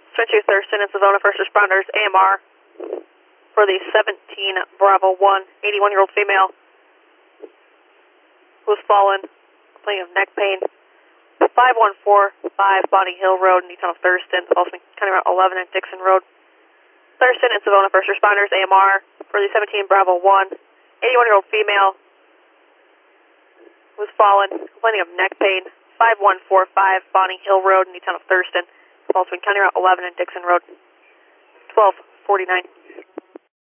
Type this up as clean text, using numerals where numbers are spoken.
22 Thurston and Savona First Responders, AMR, for the 17 Bravo 1, 81-year-old female who was fallen, complaining of neck pain. 5145 Bonnie Hill Road, Newtown of Thurston, Balsam County Route 11 and Dixon Road. Thurston and Savona First Responders, AMR, for the 17 Bravo 1, 81-year-old female who was fallen, complaining of neck pain. 5145 Bonnie Hill Road, Newtown of Thurston, Balsam County Route 11 and Dixon Road. 1249.